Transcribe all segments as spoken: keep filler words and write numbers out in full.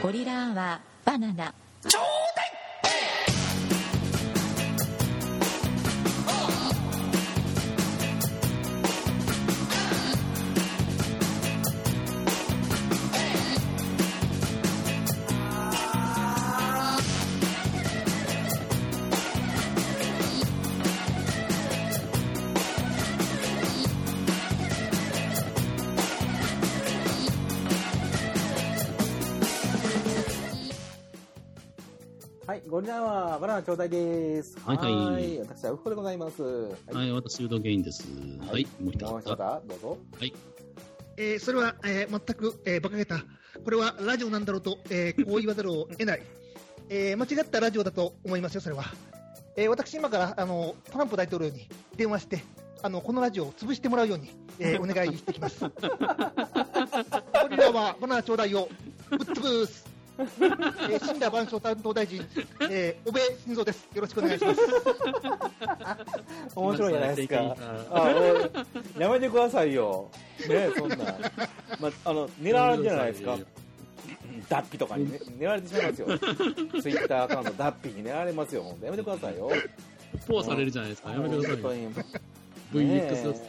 ゴリラアワーバナナちょうだい。 はい、ゴリラアワーバナナちょうだいです。 はいはい。 私はウフコでございます。はい、はい、私ウドゲインです。はい、 もう一方どうぞ。 はい。 えー、それは、えー、全く、えー、馬鹿げた。これはラジオなんだろうと、えー、こう言わざるを得ない。えー、間違ったラジオだと思いますよ、それは。えー、私今からあのトランプ大統領に電話して、あのこのラジオを潰してもらうように、えー、お願いしてきます。ゴリラはバナナちょうだいをぶっ潰す。えー、新羅万象担当大臣、えー、小部晋三です。よろしくお願いします。 面白いじゃないですか。あ、やめてくださいよ。ね、そんな、まあの狙われるじゃないですか。ダッピとかに、ね、狙われてしまいますよ。ツイッターアカウントダッピに狙われますよ。本当やめてくださいよ。 ポアされるじゃないですか。やめてくださいよ。ブイエックス です。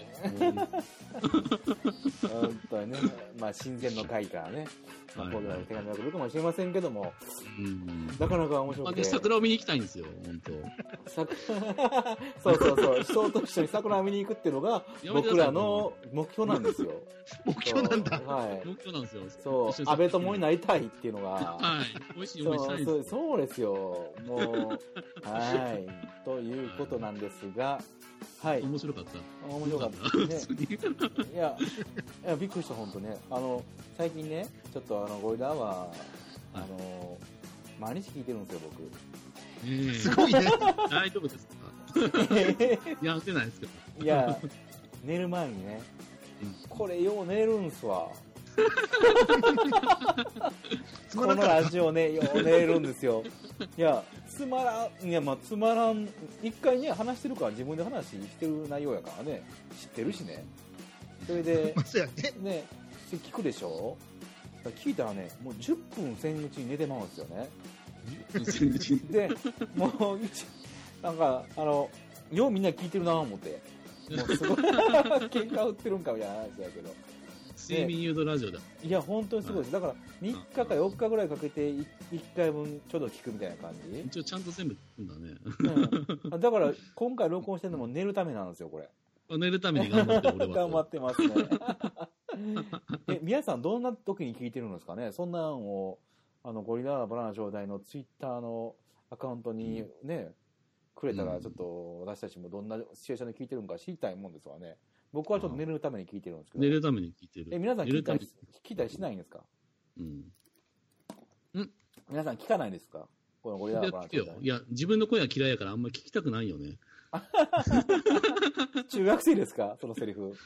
本当にね、まあ親善の会からね、まあ、こういう手紙が来るかもしれませんけども、うん、なかなか面白くて、 桜を見に行きたいんですよ、本当。 そうそうそう、人と一緒に桜を見に行くっていうのが僕らの目標なんですよ。 目標なんだ。 はい。目標なんですよ。 そう、安倍友になりたいっていうのが、 はい。美味しい思いしたいです。 そう、そうですよ。もう、はい。ということなんですが。はい。 面白かった。 面白かったですね。いや、いやびっくりした本当ね。あの最近ね、ちょっとあのゴリラはあの毎日聞いてるんですよ僕。 えー、 すごいね。 大丈夫ですか？やってないですけど。 いや寝る前にね、これよう寝るんすわ。このラジオね、よう寝るんですよ。いや、つまらん、いや、まあ、つまらん、一回ね、話してるから、自分で話してる内容やからね、知ってるしね。それで、ね、聞くでしょ？聞いたらね、もうじゅっぷんせんうちに寝てまうんですよね。で、もう、なんか、あの、ようみんな聞いてるなぁ思って。もうすごい、喧嘩売ってるんかみたいな話だけど。 睡眠誘導ラジオだ。 いや、本当にすごいです。だから、みっかかよっかぐらいかけて、いっかいぶんちょっと聞くみたいな感じ。 一応ちゃんと全部聞くんだね。 うん、だから、今回録音してるのも寝るためなんですよ、これ。 寝るために頑張って俺は。 頑張ってますね。え、皆さんどんな時に聞いてるんですかね？そんなんを、あの、ゴリラバナナちょうだいのツイッターのアカウントにね、うん、くれたら、ちょっと私たちもどんなシチュエーションで聞いてるのか知りたいもんですわね。僕はちょっと寝るために聞いてるんですけど。 寝るために聞いてる。 え、皆さん聞いたり、聞いたりしないんですか？うん。ん皆さん聞かないですか？このゴリラバナナちょうだい。 いや、自分の声は嫌いやからあんまり聞きたくないよね。 中学生ですか？そのセリフ。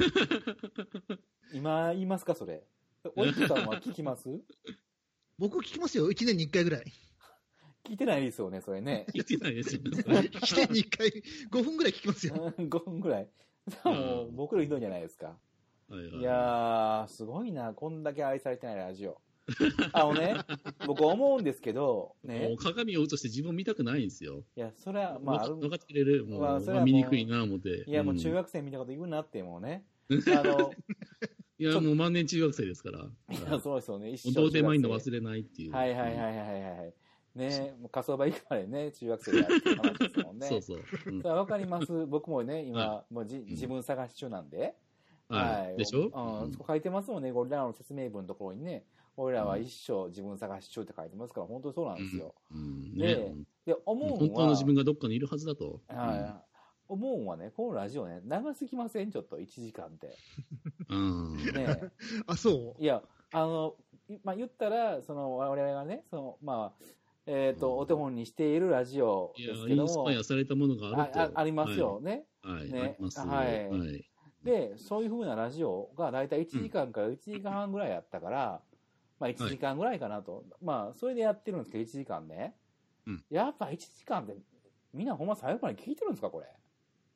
今言いますかそれ。おいくさんは聞きます？ 僕聞きますよ。いちねんにいっかいぐらい。 聞いてないですよね、それね。 聞いてないですよね。 いちねんにいっかい、ごふんぐらい聞きますよ。 ごふんぐらい。もう僕らひどいじゃないですか。 はいはい、 いやー、すごいな、こんだけ愛されてないラジオ。あのね、僕思うんですけど、ね。 もう鏡を映して自分見たくないんですよ。 いや、それは、まあ、 分かってくれる。もう、まあ、それはもう見にくいな、思って。 いや、もう中学生みたいなこと言うなって、もうね。あの、 いや、もう万年中学生ですから。 いや、そうですよね。 一生。童貞マインド忘れないっていう。 はいはいはいはいはい。ね、もう火葬場行くまでね、中学生でやるっていう話ですもんね。 そうそう。 うん、それはわかります。僕もね、今、はい、もうじ自分探し中なんで。 はい。はい、でしょ？ うん。そこ書いてますもんね、ゴリラの説明文のところにね、俺らは一生自分探し中って書いてますから、本当にそうなんですよ。 うんうんで、 ね、 で、思うのは。 本当の自分がどっかにいるはずだと。 はい。うん、思うのはね、このラジオね、長すぎません？ちょっといちじかんって。 うん。 ねあ、そういや、あの、まあ、言ったら、その、我々がね、その、まあ、えっと、お手本にしているラジオですけども。いや、インスパイアされたものがあると。 あ、ありますよね。 はい。 ね。 あります。 はい。 はい。 で、そういう風なラジオがだいたいいちじかんからいちじかんはんぐらいやったから、まあいちじかんぐらいかなと。はい、まあ、それでやってるんですけど、いちじかんね。うん。やっぱいちじかんって、みんなほんま最後まで聞いてるんですか、これ。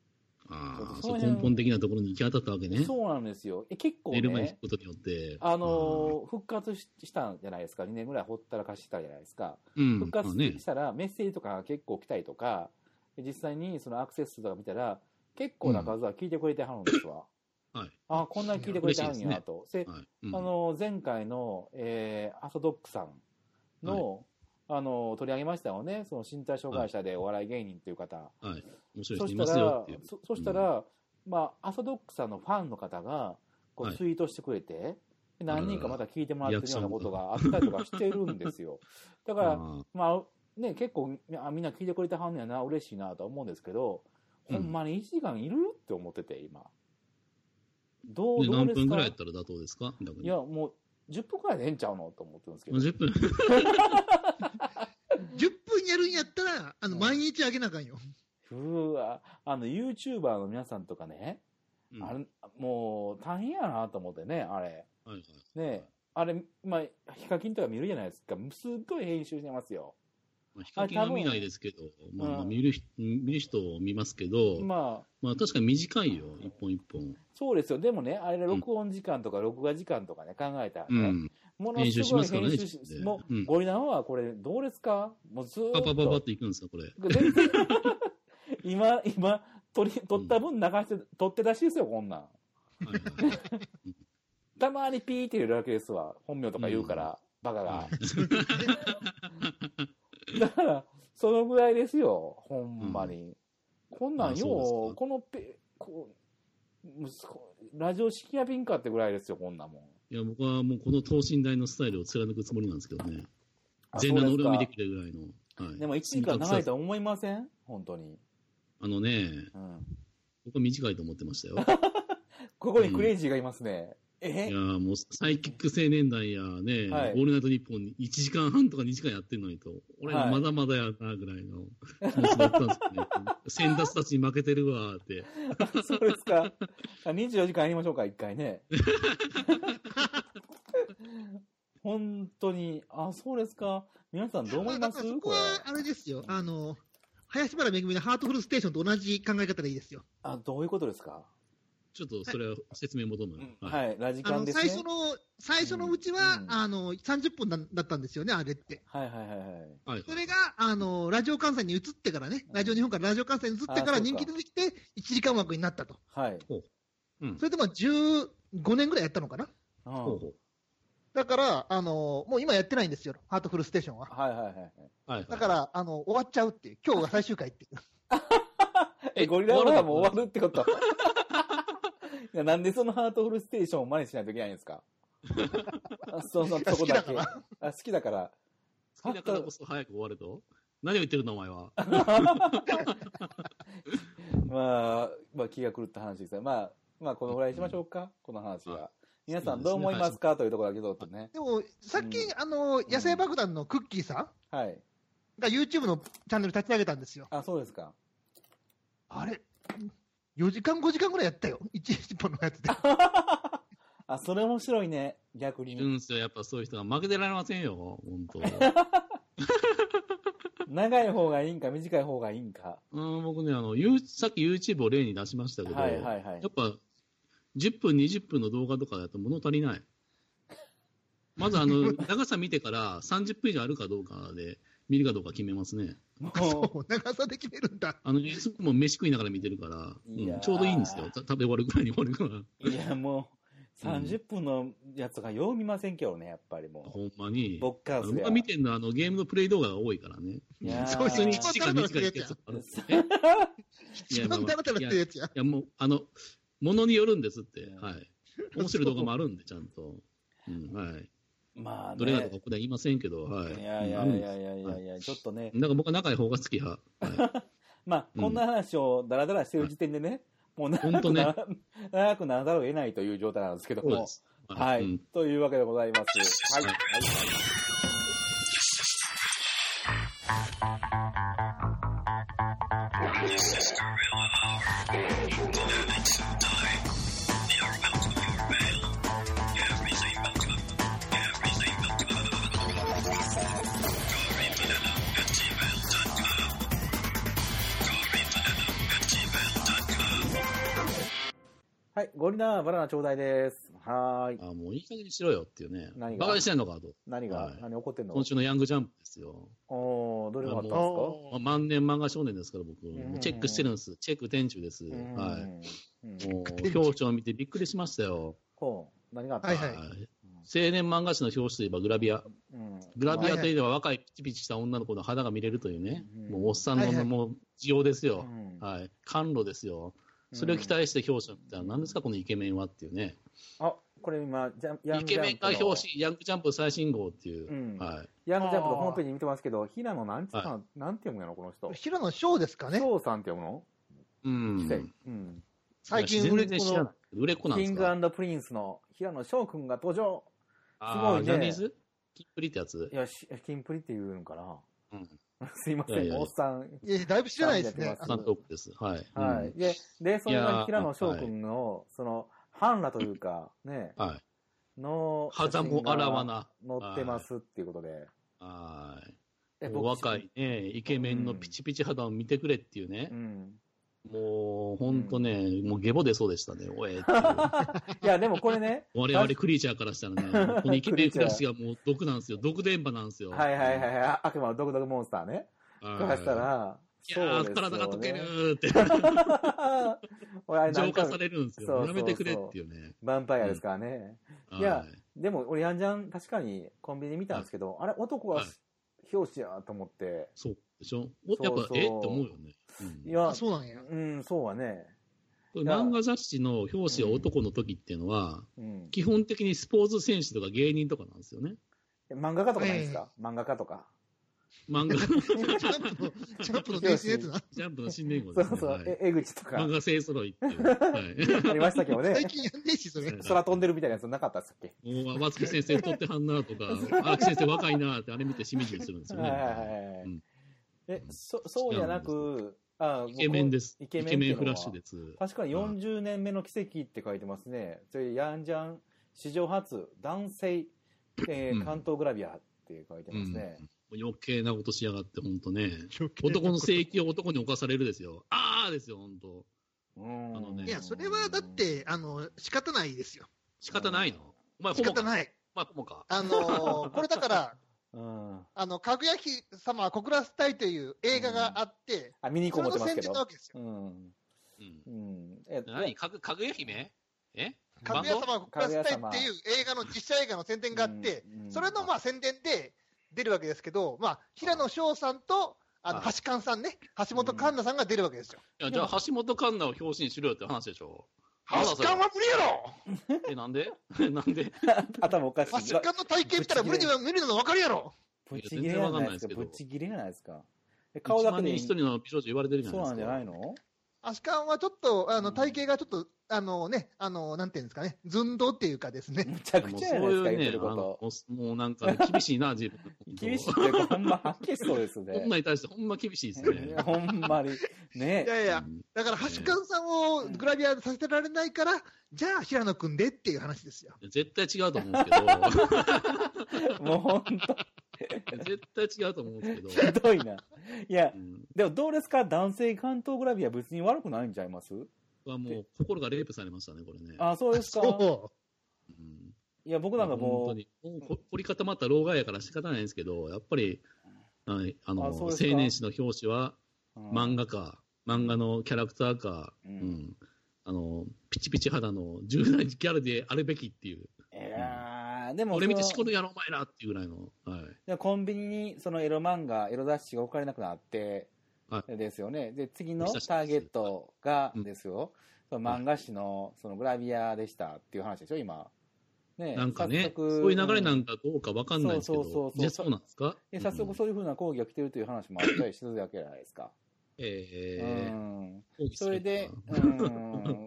ああ、そう根本的なところに行き当たったわけね。 そうなんですよ。え結構ね、 寝る前に引くことによって、 あのー、復活したんじゃないですか。にねんぐらいほったらかしたじゃないですか。うん、復活したらメッセージとかが結構来たりとか、実際にそのアクセス数とか見たら、結構な数は聞いてくれてはるんですわ。うん、はい。あ、こんなに聞いてくれてはるんやなと。で、ねはいうん、あのー、前回の、えー、アソドックさんの、はいあの取り上げましたよね、その身体障害者でお笑い芸人という方、はいはい、面白い人いますよっていう。そ, そしたら、うんまあ、アソドックさんのファンの方がこうツイートしてくれて、はい、何人かまた聞いてもらってるようなことがあったりとかしてるんですよ。だから、まあね、結構みんな聞いてくれてはんねやな、嬉しいなと思うんですけど、うん、ほんまにいちじかんいるって思ってて、今。どう、どうですか？何分ぐらいやったら妥当ですか？いや、もうじゅっぷんくらいでええんちゃうのと思ってるんですけど。 じゅっぷんじゅっぷんやるんやったら、あの、毎日あげなあかんよ。 うわ、あの、YouTuber の皆さんとかね、うん、あれ、もう、大変やなと思ってね、あれ。はいはい、ねあれ、まあ、ヒカキンとか見るじゃないですか。すっごい編集してますよ。 まあ、ヒカキンは見ないですけど、まあ、まあ見る人、見る人を見ますけど、まあ、まあ、確かに短いよ、一本一本。 そうですよ。でもね、あれ、録音時間とか録画時間とかね、考えたらね、うん、ものすごい編集し、ね、もう、うん、ゴリランはこれ、どうですか？もうずーっと。 パパパパっていくんですか、これ。 今、今、撮り、撮った分流して、撮って出しですよ、こんなん。はいはい、たまにピーって入れるだけですわ。本名とか言うから、うん、バカが。だから、そのぐらいですよ、ほんまに。うん、こんなんよう、このペ、こう、ラジオ式やピンかってぐらいですよ、こんなもん。 いや、僕はもうこの等身大のスタイルを貫くつもりなんですけどね。全裸の俺を見てくれるぐらいの。 はい、でもいちじかん長いと思いません？本当に。 あのね、うん、僕は短いと思ってましたよ。 ここにクレイジーがいますね。うん、えいやもうサイキック青年団やね、はい、オールナイトニッポンにいちじかんはんとかにじかんやってるのにと、俺はまだまだやなぐらいの気持ちだったんですけどね。先達たちに負けてるわーって。 そうですか。にじゅうよじかんやりましょうか、一回ね。本当に、あ、そうですか。皆さんどう思います？ そこはあれですよ。あの、林原めぐみのハートフルステーションと同じ考え方でいいですよ。 あ、どういうことですか？ ちょっとそれは説明求む、 はい。はい、ラジカンですね。 最初の、最初のうちは、うん、あの、さんじゅっぷんだったんですよね、あれって。 はいはいはいはい。 それが、あの、ラジオ関西に移ってからね、ラジオ日本からラジオ関西に移ってから人気出てきて、いちじかん枠になったと。 はい。 うん、それでもじゅうごねんぐらいやったのかな。うん、ほうほうだから、あの、もう今やってないんですよ、ハートフルステーションは。 はいはいはい。はい、 だから、あの、終わっちゃうっていう。今日が最終回っていう。 え、ゴリラはもう終わるってこといやなんでそのハートフルステーションを真似しないといけないんですか？そのそこだけ。あ、好きだから。 好きだからこそ早く終わると？何を言ってるのお前は。 まあ、まあ気が狂った話ですね。まあ、まあこのぐらいにしましょうか、この話は。皆さんどう思いますか、というところだけどとね。 でも、さっき、うん、あの、野生爆弾のクッキーさん、はい、が YouTube のチャンネル立ち上げたんですよ。 あ、そうですか。 あれよじかんごじかんぐらいやったよ、いちいっぽんのやつで。 あ、それ面白いね、逆に。 いるんですよ、やっぱそういう人が負けてられませんよ、本当。 長い方がいいんか、短い方がいいんか。 うん、僕ね、あの、さっき YouTube を例に出しましたけど、はいはいはい、やっぱ、じゅっぷん、にじゅっぷんの動画とかだと物足りない。まず、あの、長さ見てからさんじゅっぷん以上あるかどうかで、見るかどうか決めますね。 そう、長さで決めるんだ。 あの、いつも飯食いながら見てるから、うん、ちょうどいいんですよ。食べ終わるぐらいに終わるから。 いや、もう、さんじゅっぷんのやつがよう見ませんけどね、やっぱりもう。 ほんまに。 僕からすれば。 僕が見てるのは、あの、ゲームのプレイ動画が多いからね。 いやそういうにいちじかん短いやつやつ。一番ダラダラってやつや。 いや、もう、あの、ものによるんですって。はい。面白い動画もあるんで、ちゃんと。うん、はい。まあね、どれがとかここでは言いませんけど、はい。 いやいやいやいやいやいやいや、ちょっとね。 なんか僕は仲いい方が好き派。はい、 まあ、こんな話をダラダラしてる時点でね、はい、もう長くな、ね、長くならざるを得ないという状態なんですけども。はい、うん。というわけでございます。はい。はいはい、ゴリラバナナちょうだいです。はーい。 あ、もういい加減にしろよっていうね。 何がバカにしてんのかと。 何が、 はい、 何怒ってんの？ 今週のヤングジャンプですよ。 おー、どれがあったんですか？ まあ、万年漫画少年ですから、僕。もうチェックしてるんです。チェック店中です。はい。もう、表紙を見てびっくりしましたよ。 ほう、何があった？ はいはい。青年漫画誌の表紙といえばグラビア。うん、グラビアといえば若いピチピチした女の子の肌が見れるというね。うん、もうおっさんの、はいはい、もう需要ですよ。うん、はい。甘露ですよ。それを期待して表紙を見たら何ですかこのイケメンはっていうね。 あ、これ今、ジャヤングジャンプのイケメンが表紙、ヤングジャンプ最新号っていう。うん、 はい。ヤングジャンプのホームページ見てますけど、平野なんつうか、はい、なんて読むやろ、この人。 平野翔ですかね。 翔さんって読むの？ うん。 うん。 最近売れっ子の、 売れっ子なんですか？ キング&プリンスの平野翔くんが登場。すごいね。 ジャニーズキンプリってやつ？ いや、キンプリって言うのかな。 うん。 すいません、いやいやいやおっさん。 いや、だいぶ知らないですね。 監督です。はい。 はい。で、で、それが平野翔くんの、その、半裸というか、ね。 はい。 の、 肌もあらわな。 載ってますっていうことで。 はい。若いね、イケメンのピチピチ肌を見てくれっていうね。うん。もう、ほんとね、うん、もうゲボ出そうでしたね、おえっていう。 いや、でもこれね。 我々クリーチャーからしたらね、このイケメンクラスがもう毒なんですよ。毒電波なんですよ。 はいはいはいはい。悪魔の毒毒モンスターね。からしたら、 いやー、体が溶けるーって。浄化されるんですよ。そうそうそうやめてくれっていうね。 ヴァンパイアですからね。うん、いや、でも俺、ヤンジャン確かにコンビニで見たんですけど、あれ、男は表紙やと思って。 そうでしょやっぱ、えって思うよね。 いや、 そうなんや。 うん、そうはね。 漫画雑誌の表紙が男の時っていうのは、基本的にスポーツ選手とか芸人とかなんですよね。 漫画家とかないですか？漫画家とか。 漫画。ジャンプの、ジャンプの電子のやつな。 ジャンプの新年号ですね。 そうそう、え、江口とか。 漫画勢揃いっていう。はい。 ありましたけどね。 最近やんねえし、それ。 空飛んでるみたいなやつなかったっすっけ？ もう、松木先生太ってはんなとか、荒木先生若いなって、あれ見てしみじみするんですよね。 はいはいはい。え、そ、そうじゃなく、 あイケメンです。イケメンフラッシュです。 確かによんじゅうねんめの奇跡って書いてますね。それ、ヤンジャン史上初男性、えー、関東グラビアって書いてますね。 うんうん、余計なことしやがって、ほんとね。男の性域を男に侵されるですよ。あーですよ、ほんと。 うんあのね、いや、それはだって、あの、仕方ないですよ。 仕方ないの？お前、 仕方ない。 お前、ホモか。 あのー、これだから、うん、あの、かぐや姫様は告らせたいという映画があって、うん、 あ、見に行こう思ってますけど。 それの宣伝なわけですよ。 うん。うん。 え、何かぐ、かぐや姫えかぐや様は告らせたいっていう映画の、実写映画の宣伝があって、うんうん、それのまあ宣伝で出るわけですけど、まあ、平野翔さんと、あの、橋勘さんね、橋本環奈さんが出るわけですよ。 いや、じゃあ、橋本環奈を表紙にしろよって話でしょ。 橋勘は無理やろえ、なんでなんで頭おかしい。 橋勘の体型見たら無理には無理なの分かるやろ。 ぶっちぎれじゃないですか。ぶっちぎれじゃないですか。 顔だけで一人の美少女言われてるじゃないですか。 そうなんじゃないの？ アシカンはちょっと、あの、体型がちょっと、あのね、あの、なんていうんですかね、寸胴っていうかですね。 むちゃくちゃやないですか、言ってること。 もうなんか、ね、厳しいな、自分。 厳しいっていうか、ほんま、はっきりそうですね。 女に対してほんま厳しいですね。 ほんまに。ね。 いやいや、だから、橋勘さんをグラビアさせてられないから、じゃあ、平野くんでっていう話ですよ。 絶対違うと思うんですけど。 もうほんと。 絶対違うと思うんですけど。 ひどいな。いや、うん、でもどうですか？男性関東グラビア別に悪くないんちゃいます？ はもう心がレイプされましたね、これね。 あ、そうですか。 そう。 うん、いや、僕なんかもう。本当に。 もう凝り固まった老害やから仕方ないんですけど、やっぱり、あの、青年誌の表紙は漫画か、漫画のキャラクターか、うん、うん、あの、ピチピチ肌のじゅう代ギャルであるべきっていう。 いやー、でも俺見てしこるやろお前らっていうぐらいの、はい、 コンビニにそのエロ漫画エロ雑誌が置かれなくなって、はい、ですよね。で次のターゲットがですよ、うん、その漫画誌のそのグラビアでしたっていう話でしょ今ね。 なんかね、そういう流れなんかどうかわかんないですけど、じゃあそうなんですか？ 早速そういうふうな講義が来てるという話もあったりするわけじゃないですか。 ええー、うん、それで、うん、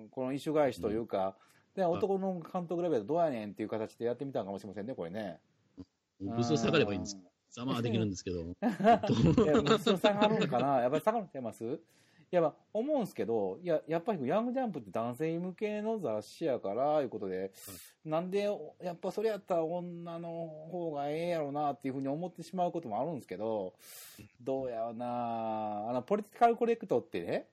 この一種返しというか、で男の関東グラビアどうやねんっていう形でやってみたかもしれませんね、これね。 ブス下がればいいんです。ざまはできるんですけど。いや、ブス下がるんかなやっぱり下がるんちゃいます？いや、思うんですけど、いや、やっぱりヤングジャンプって男性向けの雑誌やから、いうことで、うん、なんで、やっぱそれやったら女の方がええやろなっていうふうに思ってしまうこともあるんですけど、どうやろなあの、ポリティカルコレクトってね、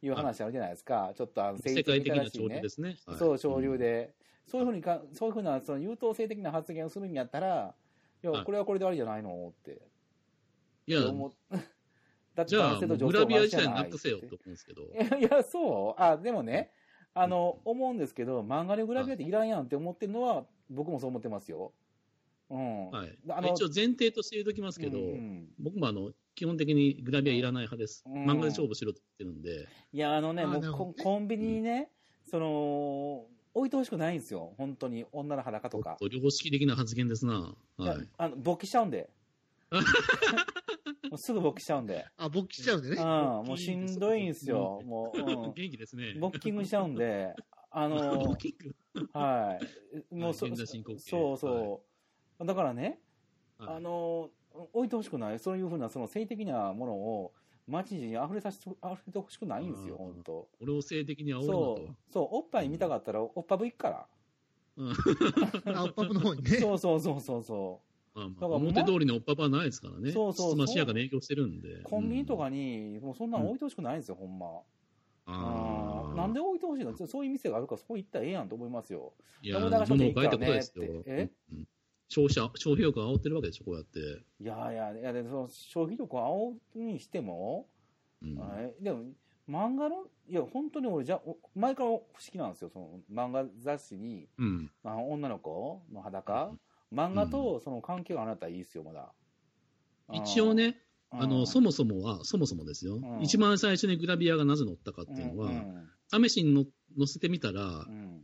いう話あるじゃないですか。ちょっとあの世界的な潮流ですね。 はい、そう、潮流で。うん、そういうふうにか、そういうふうな、その優等生的な発言をするんやったら、いや、はい、これはこれでありじゃないのって。 いや、だって男性と女性グラビア自体なくせよって思うんですけど。いや、いやそうあ、でもね、あの、うん、思うんですけど、漫画でグラビアっていらんやんって思ってるのは、僕もそう思ってますよ。うん。 はい。あの一応前提として言うときますけど、うんうん、僕もあの、基本的にグラビアいらない派です。うん、漫画で勝負しろって言ってるんで。 いや、あのね、もうココンビニにね、うん、その、置いてほしくないんですよ。本当に。女の裸とか。 良識的な発言ですな。はい。 いあの、勃起しちゃうんで。もうすぐ勃起しちゃうんで。 あ、勃起しちゃうんでね。 うん、もうしんどいんですよ。もう、うん、 元気ですね。 ボッキングしちゃうんで、あの、 ボッキングはい。もうそ、そうそう。はい、だからね、はい、あの、置いてほしくない。そういうふうな、その性的なものを、街に溢れさせて、溢れてほしくないんですよ、本当。 俺を性的に煽るなと。 そう、そう、おっぱい見たかったら、おっぱぶ行くから。 うん、あ、おっぱぶの方にね。 そうそうそうそうそう。 まあまあ、表通りのおっぱぶはないですからね。 そうそうそう。 つましやかに影響してるんで。 コンビニとかに、もうそんなの置いてほしくないんですよ、うん、ほんま。ああ。なんで置いてほしいの？そういう店があるから、そこ行ったらええやんと思いますよ。 いや、物を変えたことですよ。え、うん、消費者、消費力を煽ってるわけでしょ、こうやって。 いやいや、いや、でその消費力を煽るにしても、うん、でも、漫画の、いや、本当に俺、じゃ、前から不思議なんですよ、その漫画雑誌に、うん、あの女の子の裸、うん、漫画とその関係があなたはいいですよ、まだ。 一応ね、あの、うん、そもそもは、そもそもですよ、うん、一番最初にグラビアがなぜ載ったかっていうのは、うんうん、試しにの載せてみたら、うん、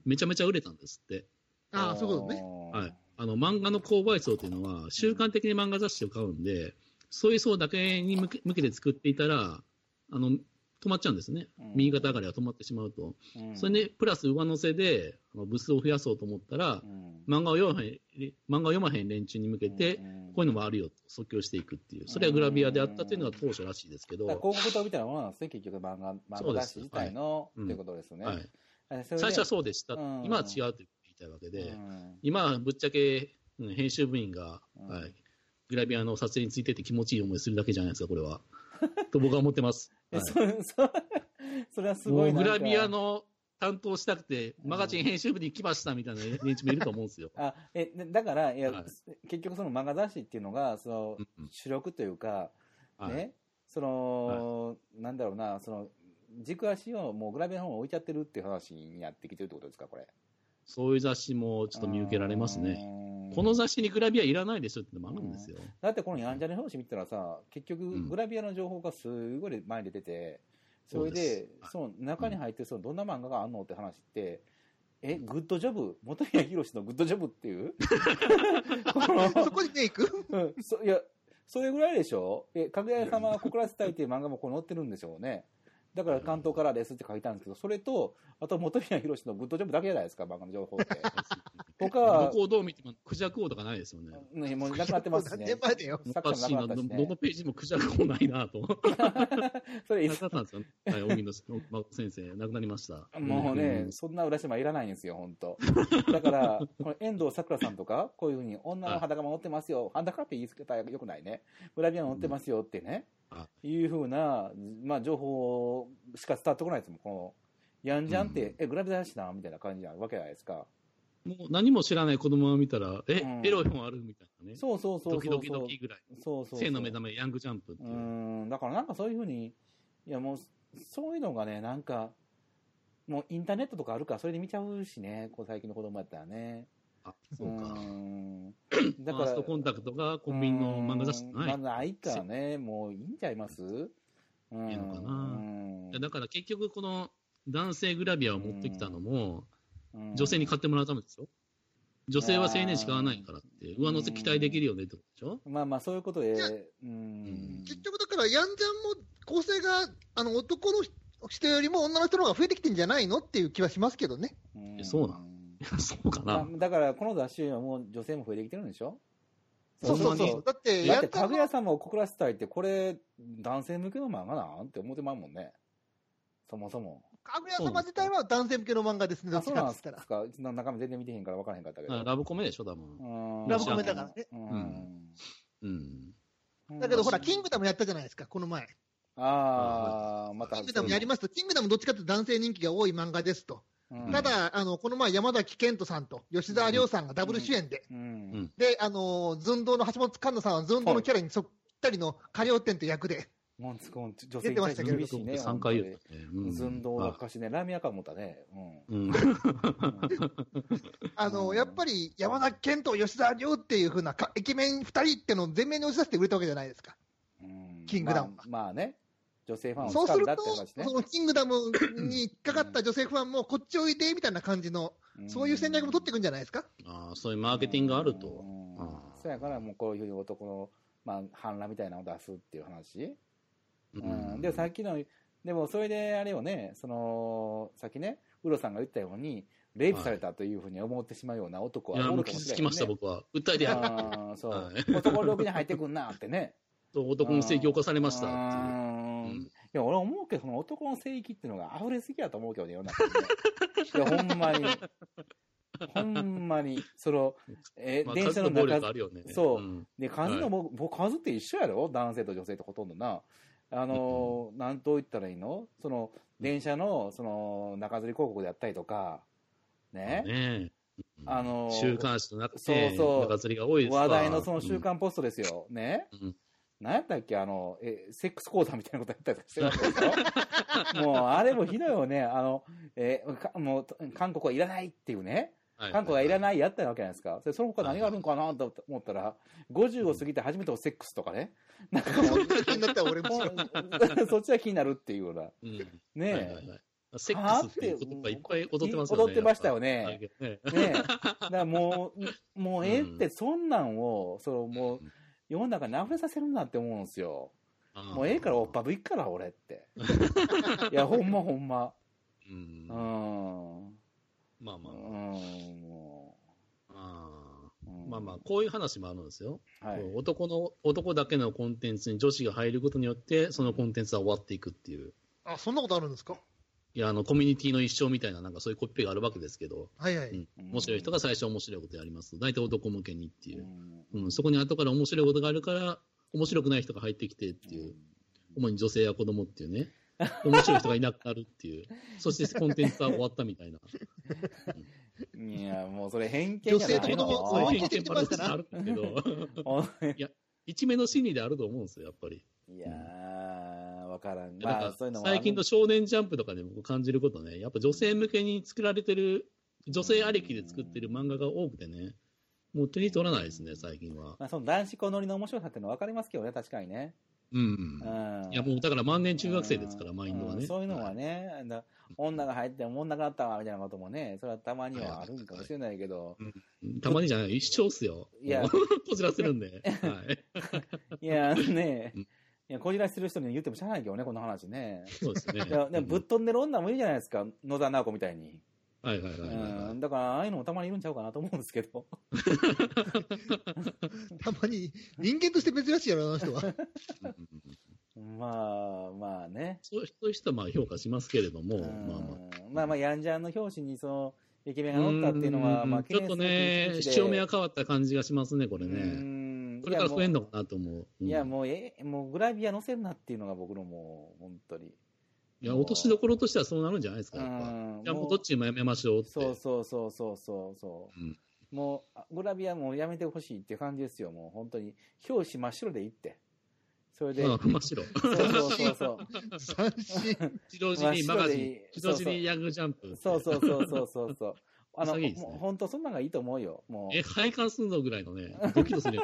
めちゃめちゃ売れたんですって。 ああ、そういうことね。 はい。あの、漫画の購買層っていうのは、習慣的に漫画雑誌を買うんで、そういう層だけに向け向けて作っていたら、あの、止まっちゃうんですね。右肩上がりが止まってしまうと。うん、それで、プラス上乗せで、部数を増やそうと思ったら、うん、漫画を読まへん、漫画を読まへん連中に向けて、うん、こういうのもあるよと即興していくっていう。それはグラビアであったというのが当初らしいですけど。 広告塔みたいなものなんですね、結局漫画、漫画雑誌自体の、はい、っていうことですね。 はい。最初はそうでした。うん、今は違うと言いたいわけで、うん、今はぶっちゃけ、うん、編集部員が、うん、はい、グラビアの撮影についてて気持ちいい思いするだけじゃないですか、これは。と僕は思ってます。はい、 そ, そ, それはすごいな。 グラビアの担当したくて、マガジン編集部に来ましたみたいな連中もいると思うんですよ。 あえだから、いや、はい、結局その漫画雑誌っていうのが、その主力というか、はい、ね、その、はい、なんだろうな、その軸足をもうグラビアの方に置いちゃってるっていう話になってきてるってことですか、これ。 そういう雑誌もちょっと見受けられますね。この雑誌にグラビアいらないでしょってのもあるんですよ。 だってこのヤンジャンの表紙見たらさ、結局グラビアの情報がすごい前に出てて、うん、それで、その中に入ってそのどんな漫画があんのって話って、うん、え、グッドジョブ、本宮宏のグッドジョブっていうそこにね、行く、 うん、そいや、それぐらいでしょ。え、かぐや様は告らせたいっていう漫画もこう載ってるんでしょうね。だから関東からですって書いたんですけど、それと、あと本宮宏のグッドジョブだけじゃないですか、漫画の情報って。他は。 どこをどう見てもクジャク王とかないですよね。 ね、もうなくなってますしね。 作者もなくなったしね。どのページもクジャク王ないなと。 それいつなかったんですよね。はい、荻野先生、亡くなりました。 もうね、うん、そんな浦島いらないんですよ、本当。だから、この遠藤さくらさんとか、こういうふうに女の裸も乗ってますよ。裸って言いつけたらよくないね。グラビアも乗ってますよってね。うん、いうふうな、まあ、情報しか伝わってこないですもん。このヤンジャンって、うん、え、グラビアだしなみたいな感じなわけじゃないですか。 もう何も知らない子供を見たら、え、うん、エロい本あるみたいなね。 そうそうそうそう。ドキドキドキぐらい。そうそうそう。性の目覚め、ヤングジャンプっていう。 うん、だからなんかそういうふうに、いやもう、そういうのがね、なんか、もうインターネットとかあるから、それで見ちゃうしね、こう最近の子供やったらね。 あ、そうか。うんだからファーストコンタクトがコンビニの漫画雑誌ない。 まあ、ないからね、もういいんちゃいます？ いいのかな。だから結局この男性グラビアを持ってきたのも、女性に買ってもらうためですよ。女性は青年誌買わないからって、上乗せ期待できるよねってことでしょ。 まあまあそういうことで、 うん、結局だからヤンジャンも構成があの男の人よりも女の人の方が増えてきてんじゃないのっていう気はしますけどね。 うん、そうなんそうかな。 だからこの雑誌はもう女性も増えてきてるんでしょ。 そうそうそう。だって、 だってかぐや様を告らせたいって、これ、男性向けの漫画なんって思ってまうもんね。そもそも。 かぐや様自体は男性向けの漫画ですね。 あ、そうなんですか。中身全然見てへんから分からへんかったけど。 ラブコメでしょ、多分。 ラブコメだからね。 うん。うん。 だけどほら、キングダムやったじゃないですか、この前。 ああ、また。 キングダムやりますと、キングダムどっちかというと男性人気が多い漫画ですと。うん、ただ、あの、この前山崎賢人さんと吉沢亮さんがダブル主演で、うんうん、で、あの、寸胴の橋本環奈さんは寸胴のキャラにそっぴったりの過料店という役で、 もう女性に対して厳しいね。 さんかい言ったね。寸胴が昔ね、ラーメン屋か思ったね。うん。 あの、やっぱり山崎賢人、吉沢亮っていうふうなイケメンふたりってのを前面に押し出して売れたわけじゃないですか。うん、キングダムは。 まあ、まあね。女性ファンをそうすると、そのキングダムに引っかかった女性ファンもこっちおいでみたいな感じの、うん、そういう戦略も取っていくんじゃないですか。 ああ、そういうマーケティングがあると。うん、そうやからもうこういうふうに男の、まあ、反乱みたいなのを出すっていう話。うん、でもさっきの、でもそれであれよね、その、さっきね、ウロさんが言ったように、レイプされたというふうに思ってしまうような男はおるかもしれない、ね。いや、もう傷つきました、僕は。訴えてやる。 あそう、はい、男の領域に入ってくんなってね。 そう、男の性域を犯されましたっていう。 うん、いや、俺思うけど、その男の性域っていうのが溢れすぎやと思うけどね、世の中にね。いや、ほんまに。ほんまに、その、え、 まあ、 電車の中、 あるよね、 そう。うん、で、数の、はい、僕、数って一緒やろ、男性と女性とほとんどな。あの、うん、なんと言ったらいいの、その、電車の、その、中吊り広告であったりとか、ね。 ねあの、 週刊誌となって、そうそう。中吊りが多いです話題のその週刊ポストですよ。うん、ね。うん何やったっけあの、え、セックス講座みたいなことやったりしてるわけですよ。もう、あれもひどいよね。あの、えー、もう、韓国はいらないっていうね。はい、韓国はいらないやったわけじゃないですか。それその他何があるんかなと思ったら、ごじゅうを過ぎて初めてセックスとかね。なんかそんな気になったら俺も。 そっちは気になるっていうような。うん、ねえ。はいはいはい、 セックスっていう言葉いっぱい踊ってますよね。 踊ってましたよね。ねえ。だからもう、もうええって、そんなんを、そのもう、世の中に溢れさせるなって思うんですよ。もうええからおっぱぶいっから俺って。いやほんまほんま。うん。うん。 まあまあ。うん。 もう。 ああ。まあまあこういう話もあるんですよ。はい。男の男だけのコンテンツに女子が入ることによってそのコンテンツは終わっていくっていう。 あ、そんなことあるんですか？ いやあのコミュニティの一生みたいななんかそういうコピペがあるわけですけど。 はいはい。 うん。面白い人が最初面白いことやります。大体男向けにっていう。うん。そこに後から面白いことがあるから。面白くない人が入ってきてっていう、主に女性や子供っていうね、面白い人がいなくなるっていう、そしてコンテンツは終わったみたいな。 うん、いや、もうそれ偏見じゃないの？ 女性と子供そういう偏見バランスあるけど、いや、一面の心理であると思うんですよ、やっぱり。 いやー、わからん。 まあ、そういうの最近の少年ジャンプとかでも感じることね、やっぱ女性向けに作られてる、女性ありきで作ってる漫画が多くてね、もう手に取らないですね、最近は。 まあ、その男子校乗りの面白さっていうのは分かりますけどね、確かにね。 うん。うん、いや、もうだから万年中学生ですから、マインドはね。 そういうのはね、はい、だ女が入っても女がなったわ、みたいなこともね、それはたまにはあるんかもしれないけど。 うん、たまにじゃない、一生っすよ。いや、こじらせるんで。はい。 いや、ね、いや、こじらせる人に言ってもしゃあないけどね、この話ね。 そうですね。 いや、でもぶっ飛んでる女もいいじゃないですか、野田直子みたいに。 はいはいはい、はい、 うん。だから、ああいうのもたまにいるんちゃうかなと思うんですけど。 たまに、人間として珍しいやろ、あの人は。 まあ、まあね。 そういう人はまあ評価しますけれども、まあまあ。 まあまあ、ヤンジャンの表紙にその、イケメンが乗ったっていうのは、まあ、 ちょっとね、潮目が変わった感じがしますね、これね。これから増えんのかなと思う。 いや、もう、え、もうグラビア乗せるなっていうのが僕のもう、本当に。 いや、落としどころとしてはそうなるんじゃないですか、やっぱ。じゃあもうどっちもやめましょうって。 そうそうそうそうそうそう、うん。もう、グラビアもうやめてほしいっていう感じですよ、もう本当に。表紙真っ白でいいって。それで。 ああ、真っ白。 そうそうそうそう。 斬新。 白地にマガジン。白地にヤングジャンプ。 そうそうそうそうそうそう。あの、ね、もう本当そんなのがいいと思うよ。もう。 え、配管すんのぐらいのね、ドキドキするよ。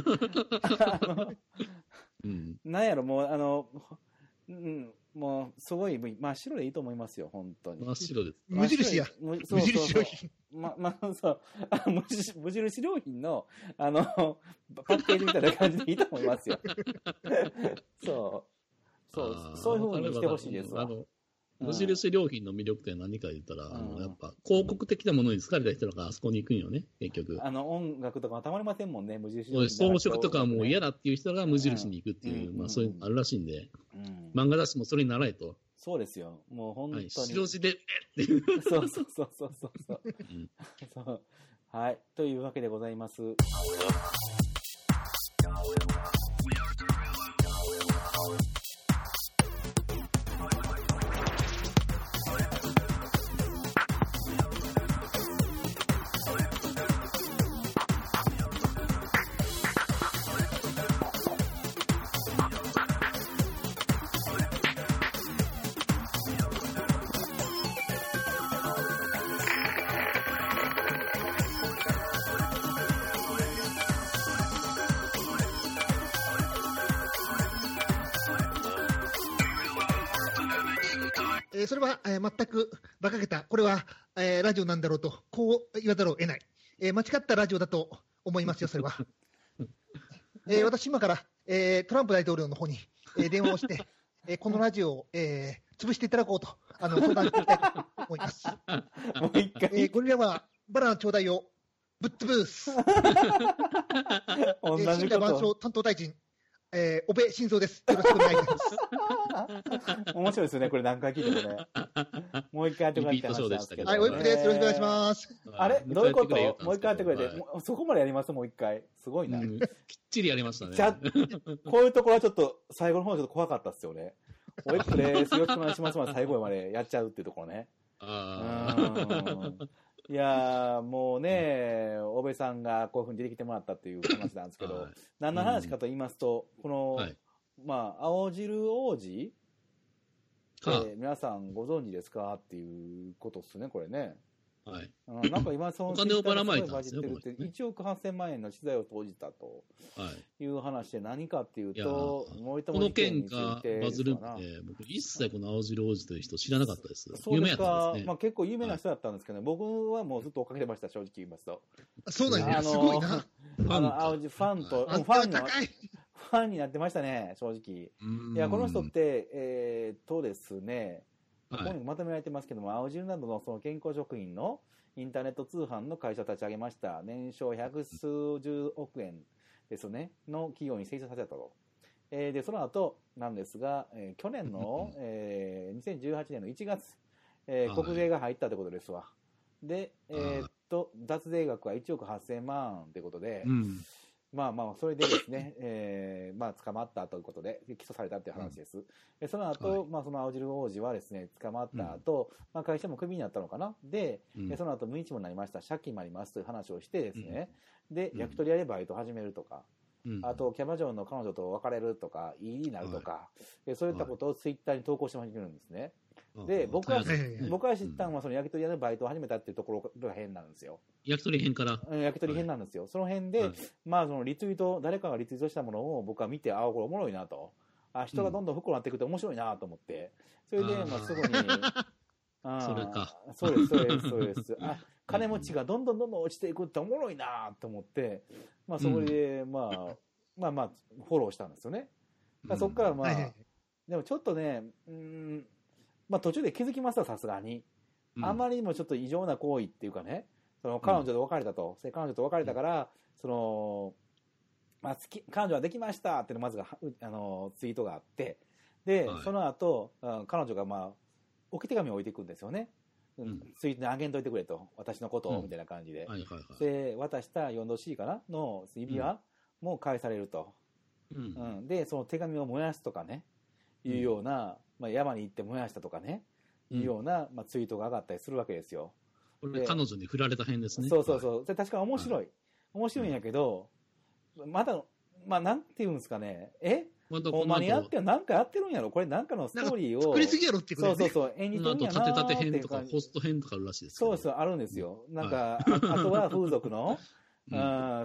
うん、なんやろ、もう、あの、うん、もう、すごい、真っ白でいいと思いますよ、本当に。 真っ白です。 無印や。無印良品。 ま、まあ、そう、あ無印、無印良品の、あの、パッケージみたいな感じでいいと思いますよ。そう。そう、そういう風にしてほしいですわ。あの無印良品の魅力って何か言ったら、うん、あのやっぱ広告的なものに疲れた人があそこに行くんよね、結局。 あの音楽とかたまりませんもんね、無印良品。 装飾とかもう嫌だっていう人が無印に行くっていう、うん、まあそういうのあるらしいんで、うん、漫画雑誌もそれに習えと。 そうですよ、もう本当に。はい、 白地で、えっていう。 そうそうそうそうそうそう、うん、そう。はい、というわけでございます。 ー、それは、えー、全く馬鹿げた、これは、えー、ラジオなんだろうと、こう言わざるを得ない、えー、間違ったラジオだと思いますよ、それは。えー、私、今から、えー、トランプ大統領の方に、えー、電話をして、えー、このラジオを、えー、潰していただこうと、あの相談していきたいと思います。 もう一回、 えー、ゴリラはバナナちょうだいをぶっ潰す。 同じこと、 えー、新羅万象担当大臣、えー、小部晋三です。よろしくお願いします。 面白いですよね、これ何回聞いてもね。もう一回やってくれって話なんですけど、ね。 はい、おいくです。よろしくお願いします。 あれどういうこと？もう一回やってくれて、はい、そこまでやります？もう一回。すごいな。うん、 きっちりやりましたね。 こういうところはちょっと、最後の方ちょっと怖かったっすよね。おいくです。よろしくお願いしますまで最後までやっちゃうっていうところね。あいやー、もうね、小部さんがこういうふうに出てきてもらったっていう話なんですけど、はい、何の話かと言いますと、この、はい、まあ、青汁王子、えー、皆さんご存知ですかっていうことですね、これね。 はい。 なんか今そのお金をばらまいたんですね、 いちおくはっせんまんえんの資材を投じたという話で何かっていうと、 森友事件について、この件がバズるって、僕一切この青汁王子という人知らなかったです。 有名やったんですね。まあ結構有名な人だったんですけど、ね、はい、僕はもうずっと追っかけてました、正直言いますと。 そうなんや、すごいな。 あの、青汁ファンと、はい、ファンの、ファンになってましたね、正直。いや、この人って、えー、っとですね、ここにまとめられてますけども、青汁などのその健康食品のインターネット通販の会社を立ち上げました。年商百数十億円ですね、の企業に成長させたと。えー、で、その後なんですが、えー、去年の、えー、にせんじゅうはちねんのいちがつ、えー、国税が入ったということですわ。で、えー、っと、脱税額はいちおくはっせんまんということで、うん、まあまあ、それでですね、えー、まあ、捕まったということで、起訴されたという話です。うん、その後、はい、まあ、その青汁王子はですね、捕まった後、うん、まあ、会社もクビになったのかな。で、うん、その後、無一文になりました。借金もありますという話をしてですね、うん、で、焼き鳥屋でバイトを始めるとか、うん、あと、キャバ嬢の彼女と別れるとか、イーディー になるとか、はい、そういったことをツイッターに投稿して始めるんですね。はい、で、僕は、僕が知ったのは、その焼き鳥屋でバイトを始めたっていうところが変なんですよ。 焼き鳥編から、 うん、焼き鳥編なんですよ。はい、その辺で、はい、まあ、そのリツイート、誰かがリツイートしたものを僕は見て、ああ、これおもろいなと。あ、人がどんどん袋になっていくと面白いなと思って、それで、まあ、すぐに、 あそれか。 そうです、そうです、そうです。あ、金持ちがどんどんどんどん落ちていくっておもろいなと思って、まあ、それで、うん、まあ、まあまあ、フォローしたんですよね。そこからまあ、うん、でもちょっとね、うん、まあ途中で気づきました、さすがに。うん、あまりにもちょっと異常な行為っていうかね、その彼女と別れたと。うん、彼女と別れたから、その、まあ、彼女はできましたっていうのまずが、あの、ツイートがあって、で、はい、その後、彼女がまあ、置き手紙を置いていくんですよね。うん、ツイートにあげんといてくれと。私のことを、みたいな感じで。うんはいはいはい、で、渡した よんドシー かなの指輪も返されると。うんうん、で、その手紙を燃やすとかね、いうような、まあ、山に行って燃やしたとかね、いうような、まあ、ツイートが上がったりするわけですよ。 これ彼女に振られた辺ですね。 そうそうそう。で確かに面白い。はい、面白いんやけど、まだ、まあ、なんていうんですかね、えほんまにやってなんかやってるんやろこれなんかのストーリーを。 作りすぎやろっていうことね。そうそうそう。演じてるんやなーっていう感じ。 縦縦編とかホスト編とかあるらしいです、 ね。そうそう、あるんですよ。なんか、はい、あ, あとは風俗の、うん、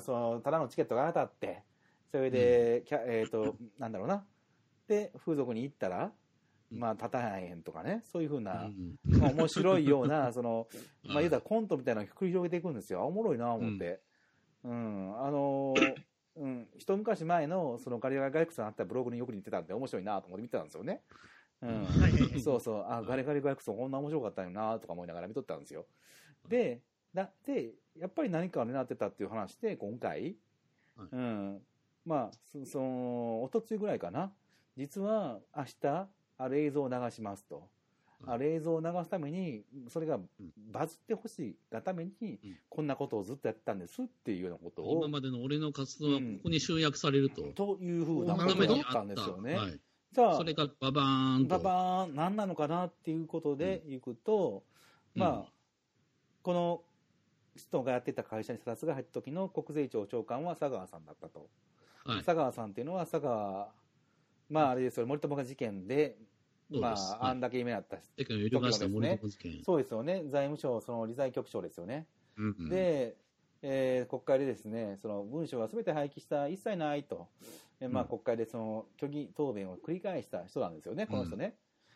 その、ただのチケットが当たって、それで、うん、えっ、ー、と、なんだろうな。で、風俗に行ったら、まあ、立たないへんとかね、そういうふうな、うんまあ、面白いような、その、まあ、言うたらコントみたいなのを繰り広げていくんですよ。おもろいな、思って。うん、うん、あのー、うん、一昔前の、そのガリガリガリクソンあったブログによく似てたんで、面白いなと思って見てたんですよね。うん。そうそう、あ、ガリガリガリクソンこんな面白かったよなとか思いながら見とったんですよ。で、だで、やっぱり何かを狙ってたっていう話で、今回、うん、まあ、そその、おとついぐらいかな。実は、明日、ある映像を流しますと。ある映像を流すために、それがバズってほしいがために、こんなことをずっとやってたんですっていうようなことを。 今までの俺の活動はここに集約されると。うん、 というふうなことだったんですよね。はい、 じゃあ、それがババーンと。 ババーン、何なのかなっていうことでいくと、うん、まあ、この人がやってた会社に査察が入った時の国税庁長官は佐川さんだったと。はい、佐川さんっていうのは、佐川、まああれですよ、森友が事件で、まあ、はい、あんだけ有名だった時のですね。 そうですよね。財務省、その理財局長ですよね。うんうん、で、えー、国会でですね、その文書は全て廃棄した、一切ないと、えまあ、国会でその虚偽答弁を繰り返した人なんですよね、この人ね。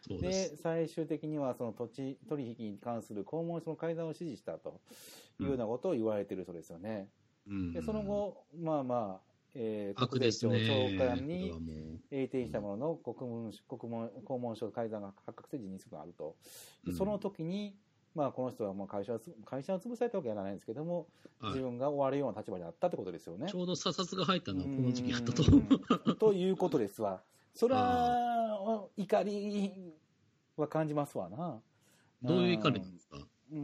で, で最終的にはその土地取引に関する公文書の改ざんを指示したというようなことを言われているそうですよね。うん、でその後、まあまあ、えー、国税庁長官に提出したものの国文国文公文書改ざんが発覚せずにすぐあると。でその時に、まあ、この人はもう会社を会社を潰されたわけではないんですけども、はい、自分が終わるような立場にあったってことですよね。 ちょうど査察が入ったのはこの時期だったと。 ということですわ。それは怒りは感じますわな。 どういう怒りなんですか？うん、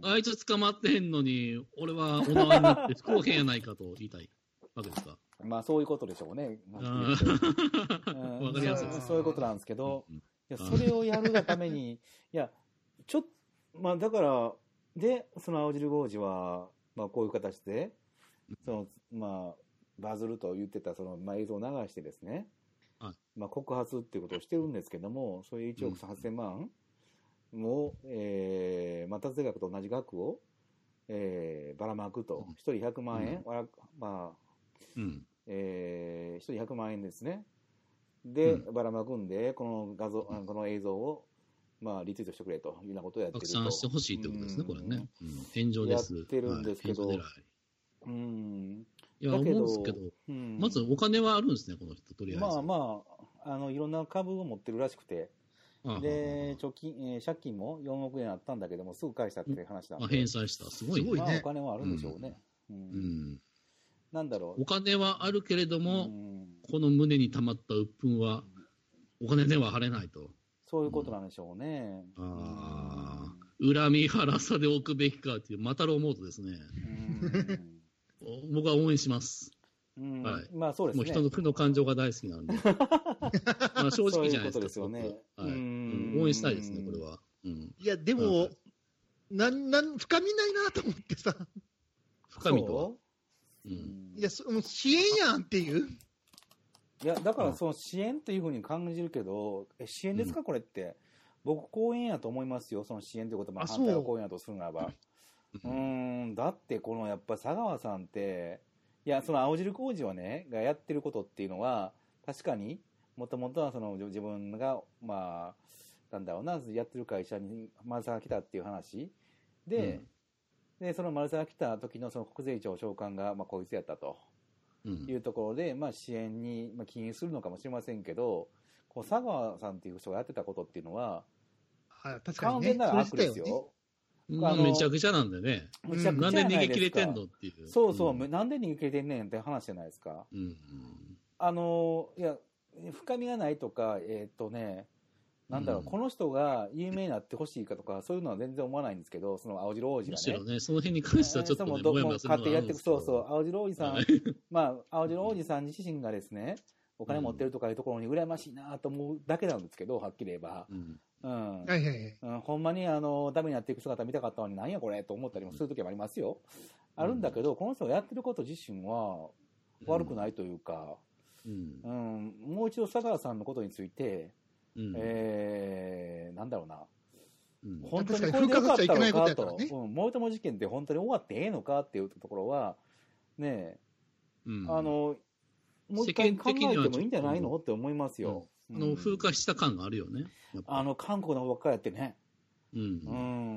あいつ捕まってへんのに俺はお縄になって不公平やないかと言いたいわけですか？ まあそういうことでしょうね。わかりやすいです。 そういうことなんですけど、うん、いやそれをやるがためにいやちょっとまあだからでその青汁豪司はまあこういう形でそのまあバズると言ってたそのまあ映像を流してですね。はい、まあ、告発っていうことをしてるんですけども、そういういちおくはっせんまんを、えーまあ、達成額と同じ額を、えー、ばらまくと、ひとりひゃくまんえん、うん、まあうんえー、ひとりひゃくまんえんですね。で、うん、ばらまくんで、この画像、この映像を、まあ、リツイートしてくれというようなことをやってると。 拡散してほしいということですね、これね。うん、炎上です。 やってるんですけど、はい、 うんいや、思うんですけど、うん、まずお金はあるんですね、この人、とりあえず。 まあまあ、あのいろんな株を持ってるらしくて、で、貯金、えー、借金もよんおくえんあったんだけども、すぐ返したって話なんで。 あ、返済した。すごいね。 まあ、お金はあるんでしょうね。うん。うん、なんだろう。 お金はあるけれども、うん、この胸に溜まった鬱憤は、お金では晴れないと。 そういうことなんでしょうね。 うん、ああ、恨み腹さで置くべきかっていう、またろうモードですね。うん僕は応援します。 うんはい、まあそうですね。 もう人の負の感情が大好きなんで。まあ正直じゃないですか。そういうことですよね。 はい、うん、応援したいですね、これは。 うん、いや、でも、はい、なん、なん、深みないなと思ってさ。 深みとは、 うん、いや、その支援やんっていう。 いや、だからその支援っていうふうに感じるけど、え、支援ですか、これって。僕、公援やと思いますよ、その支援ということも、反対は公援やとするならば。うーん、だってこのやっぱ佐川さんっていやその青汁工事はねがやってることっていうのは確かにもともとはその自分がまあなんだろうなやってる会社に丸沢が来たっていう話で、うん、でその丸沢が来た時のその国税庁長官がまあこいつやったというところで、うん、まあ支援にまあ起因するのかもしれませんけどこう佐川さんっていう人がやってたことっていうのは、 はい、確かにね、 完全なら悪ですよ。 まあ、めちゃくちゃなんでね。 めちゃくちゃなんで逃げ切れてんのっていう。 そうそう、うん、なんで逃げ切れてんねんって話じゃないですか。うんうん、あの、いや、深みがないとか、えーっとね、なんだろう、うん、この人が有名になってほしいかとか、そういうのは全然思わないんですけど、その青白王子がね。むしろね、その辺に関してはちょっと、ね、 もう勝手にやっていく、そうそう、青白王子さん、はい、まあ、青白王子さん自身がですね、お金持ってるとかいうところに羨ましいなと思うだけなんですけど、はっきり言えば。うんうんはいはいはいうん、ほんまにあのダメになっていく姿見たかったのに何やこれと思ったりもする時もありますよ、うん、あるんだけどこの人がやってること自身は悪くないというか、うんうん、もう一度佐川さんのことについて、うんえー、なんだろうな、うん、本当にこれでよかったのかと、森友事件って本当に終わってええのかっていうところはねえ、うん、あのもう一回考えてもいいんじゃないのって思いますよ。 あの風化した感があるよね。 あの韓国の方ばっかりやってね。うん。うん。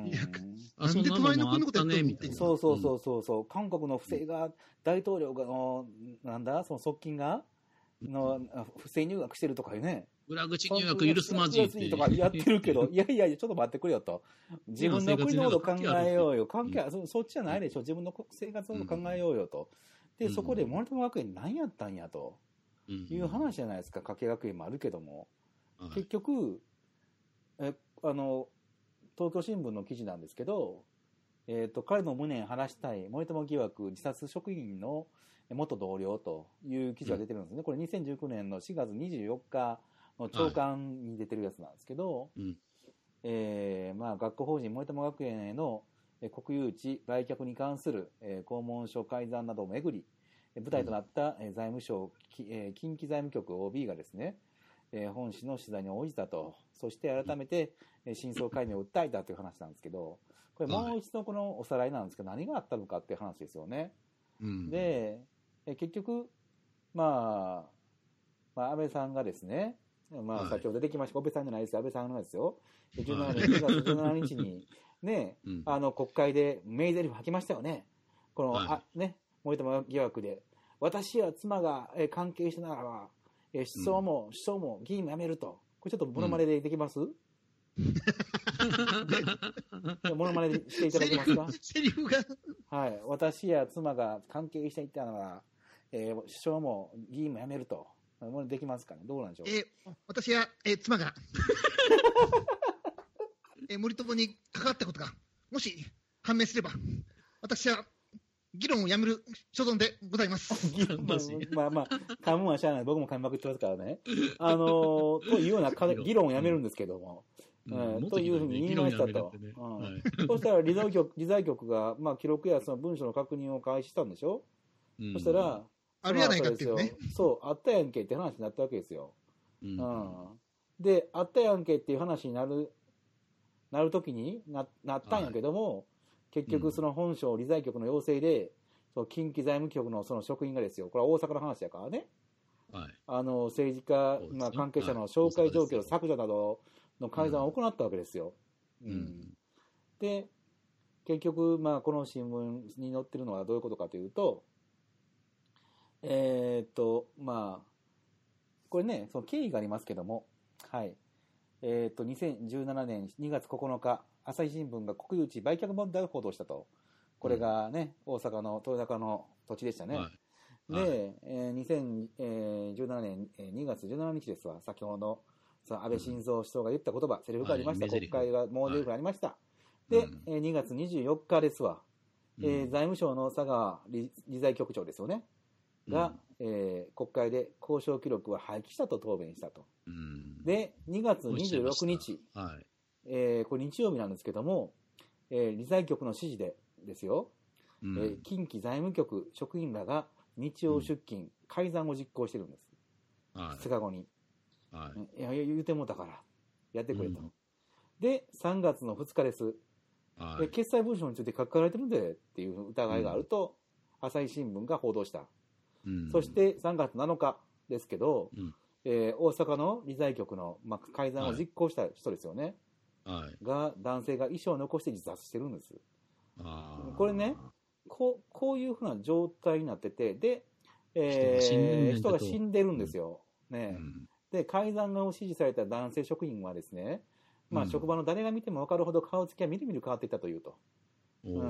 いや、なんで隣の国のことやってんのみたいな。 そうそうそうそうそう、うん、韓国の不正が大統領がのなんだその側近がの不正入学してるとかいうね。 裏口入学許すまじいってとかやってるけど、いやいやちょっと待ってくれよと。自分の国のこと考えようよ。関係は、うん、そ, そっちじゃないでしょ。自分の生活のこと考えようよと。でそこで森友学園何やったんやと。いう話じゃないですか。加計学園もあるけども、はい、結局えあの東京新聞の記事なんですけど、えーと、彼の無念晴らしたい森友疑惑自殺職員の元同僚という記事が出てるんですね、うん、これにせんじゅうきゅうねんのしがつにじゅうよっかの朝刊に出てるやつなんですけど、はいうんえーまあ、学校法人森友学園への国有地売却に関する公文書改ざんなどをめぐり舞台となった財務省近畿財務局 オービー がですね本紙の取材に応じたと、そして改めて真相解明を訴えたという話なんですけど、これもう一度このおさらいなんですけど何があったのかっていう話ですよね、うん、で結局、まあ、まあ安倍さんがですねまあ、 はい先ほど出てきました、安倍さんじゃないですよ、安倍さんのですよ。じゅうしちねんにがつじゅうしちにちに、ね、 うんあの、国会で名台詞吐きましたよね。この、 はいあ、ね、森友疑惑で。私や妻がえー関係してならば、えー首相も首相も議員も辞めると。これちょっとモノマネでできます？モノマネでしていただけますか？ セリフが。 はい。私や妻が関係していたなら、えー首相も議員も辞めると。もうできますかね、どうなんでしょう。 えー私や、えー妻が、えー森友に関わったことが、もし判明すれば、私は議論をやめる所存でございます。 まあまあ、噛むはしゃあない。僕も噛みまくってますからね。あのー、というような議論をやめるんですけども。 うんうん、というふうに言いましたと。 ねうんはい、 そしたら理財局、理財局が、まあ、記録やその文書の確認を開始したんでしょ、うん、そしたら、 あるやないかっていうね。 そう、あったやんけって話になったわけですよ。 うん、 うん、で、あったやんけっていう話になる、なるときにな、なったんやけども、はい、結局その本省理財局の要請で、その近畿財務局のその職員がですよ、これは大阪の話やからね、 はい、 あの政治家、まあ、関係者の紹介状況の削除などの改ざんを行ったわけですよ。うんうん、で、結局、まあ、この新聞に載ってるのはどういうことかというと、えー、っと、まあ、これね、その経緯がありますけども、はい。えー、っと、にせんじゅうななねんにがつここのか、朝日新聞が国有地売却問題を報道したと。これがね、うん、大阪の豊中の土地でしたね。はい、で、はい、えー、にせんじゅうななねんにがつじゅうしちにちですわ、先ほど、その安倍晋三首相が言った言葉、うん、セリフがありました、はい、国会がもうセリフがありました。はい、で、うん、にがつにじゅうよっかですわ、うん、えー、財務省の佐川 理, 理財局長ですよね。が、うん、えー、国会で交渉記録は廃棄したと答弁したと。うん、で、にがつにじゅうろくにち、はい、えー、これ日曜日なんですけども、えー、理財局の指示でですよ、うん、えー、近畿財務局職員らが日曜出勤、うん、改ざんを実行してるんです。はい、ふつかごに。はい、いや、言うてもうたから、やってくれと。うん、で、さんがつのふつかです。はい、決済文書について書かれてるんでっていう疑いがあると、うん、朝日新聞が報道した。うん、そしてさんがつなのかですけど、うん、えー、大阪の理財局の、まあ、改ざんを実行した人ですよね。はい、が、男性が遺書を残して自殺してるんです。あ、これね、こう、こういうふうな状態になってて、で、えー、人が死んでるんですよ。うん、ね、うん、で、改ざんを指示された男性職員はですね、まあ、職場の誰が見ても分かるほど顔つきがみるみる変わっていったというと。うん、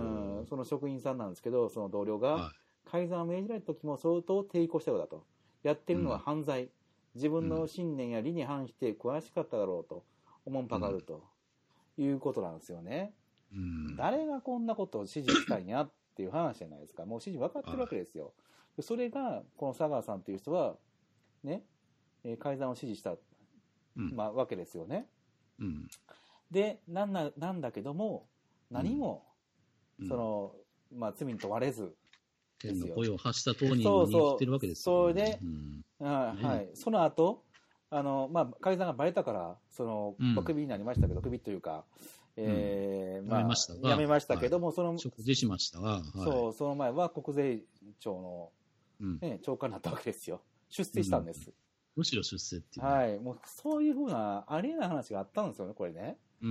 その職員さんなんですけど、その同僚が、はい、改ざんを命じられた時も相当抵抗したようだと。やってるのは犯罪。うん、自分の信念や理に反して詳しかっただろうと。おもんぱかると、うん、いうことなんですよね。うん、誰がこんなことを指示したいんやっていう話じゃないですか。もう指示分かってるわけですよ。それが、この佐川さんという人は、ね、えー、改ざんを指示した、まあ、わけですよね。うん、で、なんな、なんだけども、何も、うん、その、まあ、罪に問われず、 天の声を発した当人に言ってるわけですよね。そうそう。それで、うん、あ、はい。その後、あの、まあ、改ざんがバレたから、その、うん、クビになりましたけど、クビというか、えー、 うん、まあ、やめましたが。 やめましたけども、はい、その、 食事しましたが、はい、 そう、その前は国税庁の、ね、長官になったわけですよ。出世したんです。うん、 むしろ出世っていう、 ね。はい。もう、そういうふうな、ありえない話があったんですよね、これね。うん、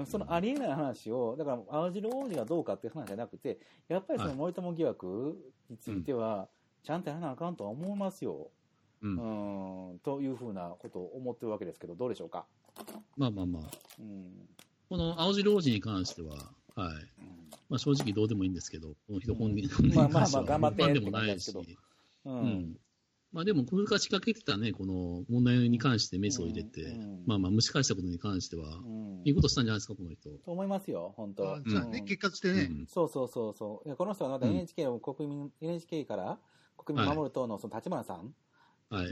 そのありえない話を、だから、青汁王子がどうかっていう話じゃなくて、やっぱりその森友疑惑については、ちゃんとやらなあかんとは思いますよ。うん、うんというふうなことを思ってるわけですけど、どうでしょうか。 まあまあまあ。うん、この青汁王子に関しては、はい。うん、まあ正直どうでもいいんですけど、この人本人にまあまあまあ頑張ってでもないですけど。うん。まあでも、これから仕掛けてたね、この問題に関してメスを入れて、うん、まあまあ蒸し返したことに関しては、うん、いいことしたんじゃないですか、この人。 と思いますよ、本当。 あ、じゃあね、うん、結果としてね、うん。そうそうそうそう。いやこの人はまだ エヌエイチケー を国民、うん、エヌエイチケー から国民守る党のその立花さん、はい、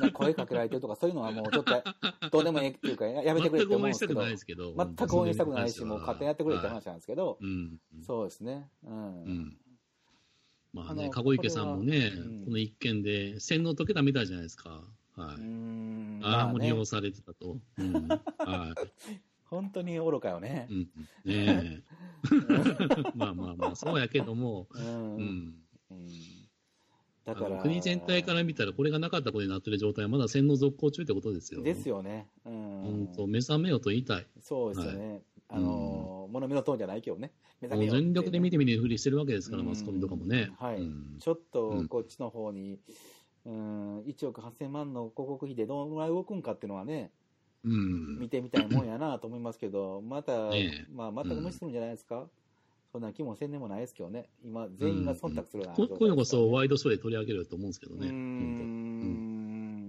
声かけられてるとか、そういうのはもうちょっと、どうでもええっていうか、やめてくれって思うんですけど、全く応援したくないし、もう勝手にやってくれって話なんですけど、はい、そうですね。うん。うんまあね、籠池さんもね、うん、この一件で洗脳解けたみたいじゃないですか。はい。うん、ああ、まあね、もう利用されてたと。うん、はい。 本当に愚かよね。うん、 ねえ。まあまあまあ、そうやけども。うん。うんうん、 だから国全体から見たらこれがなかったことになってる状態はまだ洗脳続行中ってことですよ。 ですよね。うん。 本当目覚めよと言いたい。 そうですよね。はい、あのー、物見のトーンじゃないけどね。 目覚めよって、ね。全力で見て見ぬふりしてるわけですから、マスコミとかもね。 はい、うん。ちょっとこっちの方に、うん、いちおくはっせんまんの広告費でどのぐらい動くんかっていうのはね、うん、見てみたいもんやなと思いますけど、また、ね、まあ、また無視するんじゃないですか。うん、そんな気もせんでもないですけどね。今、全員が忖度するような、ね、うん、こういうのこそワイドショーで取り上げると思うんですけどね。うん、うん、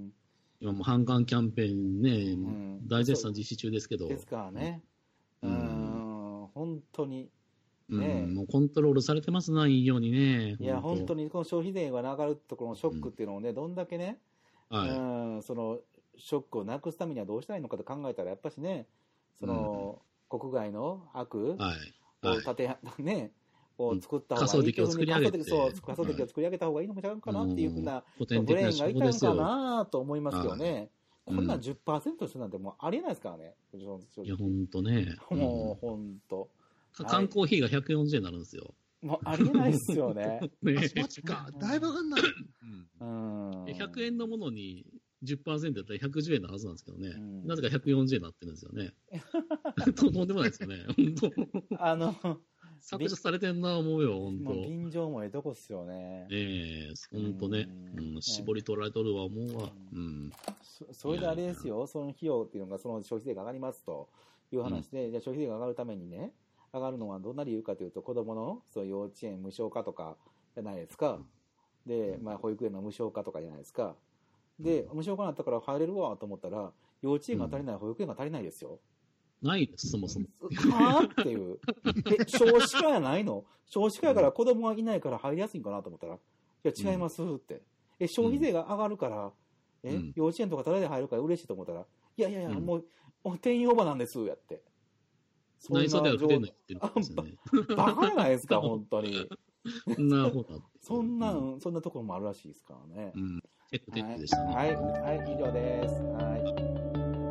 今も反韓キャンペーンね、うん、大絶賛実施中ですけど。 ですからね。うん、うん本当に。 ね、うん、もうコントロールされてますな、いいようにね。 いや、本当にこの消費税が上がるところのショックっていうのをね、うん、どんだけね、はい、うん、そのショックをなくすためにはどうしたらいいのかと考えたら、やっぱしね、その、うん、国外の悪を立て、はい、ね、を作った方がいい、うん、仮想敵を作り上げて、そう、仮想敵を作り上げた方がいいのかかなっていうふうな、ブレーンがいたのかなと思いますけどね。こんなん じゅっパーセント するなんてもうありえないですからね。 いや、本当ね。 もう、本当。 缶コーヒーがひゃくよんじゅうえんになるんですよ。 もうありえないですよね。 ねマジか。だいぶ上がんない。 うん、ひゃくえんのものに じゅっパーセント だったらひゃくじゅうえんのはずなんですけどね。うん、なぜかひゃくよんじゅうえんになってるんですよね。とんでもないですよね。本当。あの、削除されてんな、思うよ、本当。 もう便乗もええとこっすよね。 ええー、本当ね。うん、絞り取られとるわ、思うわ。うん。 そ, それであれですよ、その費用っていうのが、その消費税が上がりますという話で、うん、じゃあ消費税が上がるためにね、上がるのはどんな理由かというと、子どものそう幼稚園無償化とかじゃないですか。で、まあ、保育園の無償化とかじゃないですか。で、無償化になったから入れるわと思ったら、幼稚園が足りない、保育園が足りないですよ。 ないです、そもそも。 はぁっていう。え、少子化やないの？少子化やから子供がいないから入りやすいんかなと思ったら、いや、違いますって。え、消費税が上がるから、え、幼稚園とかタダで入るから嬉しいと思ったら、いやいやいや、もう、もう定員オーバーなんです、やって。 内装では不定の言ってるんですよね。 バカじゃないですか、本当に。 なるほど。 そんな、そんなところもあるらしいですからね。 うん。結構テックでしたね。 はい、はい、はい、以上です。はい。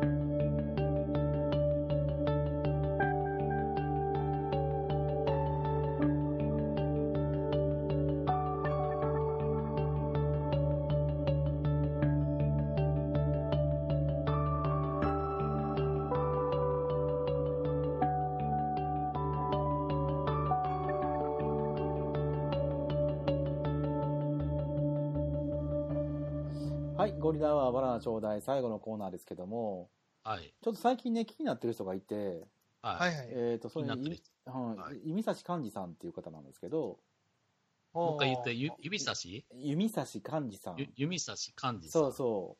はい、ゴリラはバナナちょうだい最後のコーナーですけども、 はい、 ちょっと最近ね気になってる人がいて、 はい、 えっ、ー、とそれに弓指寛治さんっていう方なんですけど、 もう一回言って、指差し弓指寛治さん。 弓指寛治さん。そうそう。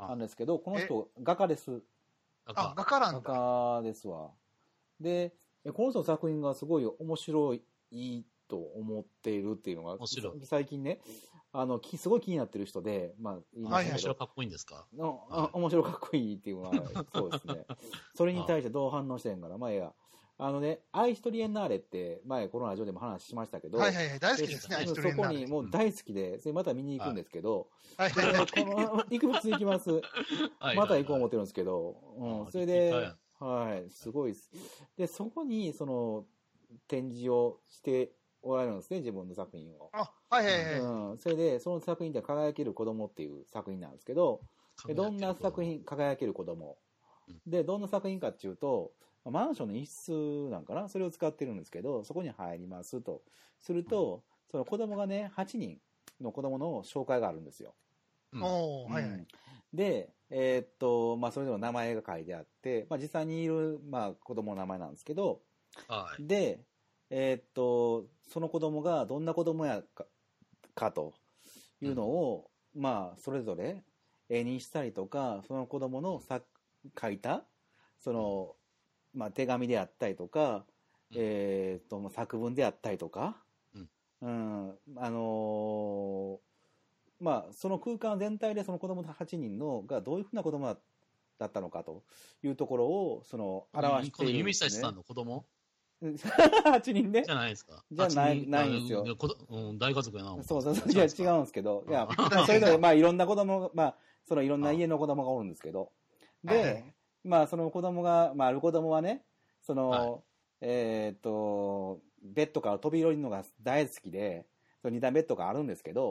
なんですけど、この人画家です。 あ、画家なんだ。 画家ですわ。で、この人の作品がすごい面白いと思っているっていうのが最近ね。あのすごい気になってる人で、まあ、 言いましたけど、面白かっこいいんですか？ のあ面白かっこいいっていうのは、そうですね。それに対してどう反応してんから、前や、あのね、アイストリエンナーレって、前コロナ上でも話しましたけど、 はいはいはい、大好きですね、アイストリエンナーレ。 そこにもう大好きで、それまた見に行くんですけど、はいはいはい、この行く普通行きます。また行こう思ってるんですけど、うん、それで、はい、すごいです。で、そこに、その、展示をして、おられるんですね、自分の作品を。 あ、はいはいはい。 うん、それで、その作品で輝ける子供っていう作品なんですけど、でどんな作品、輝ける子供。で、どんな作品かっていうと、マンションの一室なんかな、それを使ってるんですけど、そこに入りますと。すると、その子供がね、はちにんの子供の紹介があるんですよ。 うん、おー、はいはい。 で、えー、っと、まあ、それぞれの名前が書いてあって、まあ、実際にいる、まあ、子供の名前なんですけど、 はい、 で、えー、っと、その子供がどんな子供やか、かというのを、うん、まあ、それぞれ絵にしたりとか、その子供のさ書いた、その、まあ、手紙であったりとか、うん、えー、っと、作文であったりとか、うん、うん、あのー、まあ、その空間全体でその子供はちにんのがどういうふうな子供だったのかというところを、その、表しているんですね。 弓指さんの子供はちにんね。 じゃないですか。 じゃない、ないんですよ。 うん、大家族やな。 そうそうそう。いや、違うんですけど。いや、それぞれ、まあ、いろんな子供、まあ、そのいろんな家の子供がおるんですけど。で、まあ、その子供が、まあ、ある子供はね、その、はい、えっと、ベッドから飛び降りるのが大好きで、その二段ベッドがあるんですけど、